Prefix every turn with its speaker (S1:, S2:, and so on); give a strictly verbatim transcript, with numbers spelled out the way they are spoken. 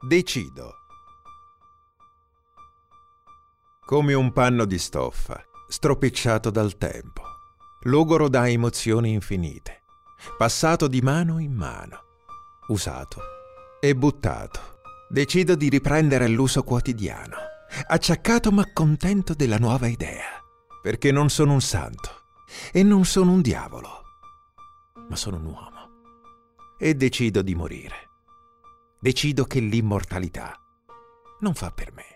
S1: Decido. Come un panno di stoffa, stropicciato dal tempo, logoro da emozioni infinite, passato di mano in mano, usato e buttato, decido di riprendere l'uso quotidiano, acciaccato ma contento della nuova idea, perché non sono un santo e non sono un diavolo, ma sono un uomo e decido di morire. Decido che l'immortalità non fa per me.